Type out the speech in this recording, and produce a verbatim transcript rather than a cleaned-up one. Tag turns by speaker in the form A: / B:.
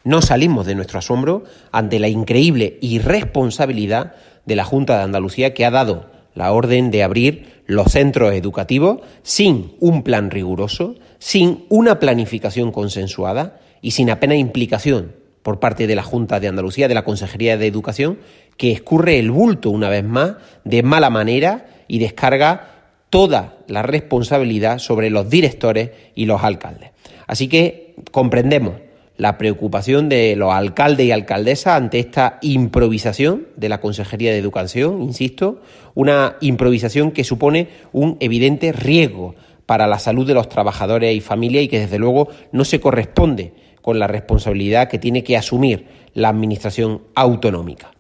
A: No salimos de nuestro asombro ante la increíble irresponsabilidad de la Junta de Andalucía, que ha dado la orden de abrir los centros educativos sin un plan riguroso, sin una planificación consensuada y sin apenas implicación por parte de la Junta de Andalucía, de la Consejería de Educación, que escurre el bulto una vez más de mala manera y descarga toda la responsabilidad sobre los directores y los alcaldes. Así que comprendemos la preocupación de los alcaldes y alcaldesas ante esta improvisación de la Consejería de Educación, insisto, una improvisación que supone un evidente riesgo para la salud de los trabajadores y familias y que desde luego no se corresponde con la responsabilidad que tiene que asumir la Administración autonómica.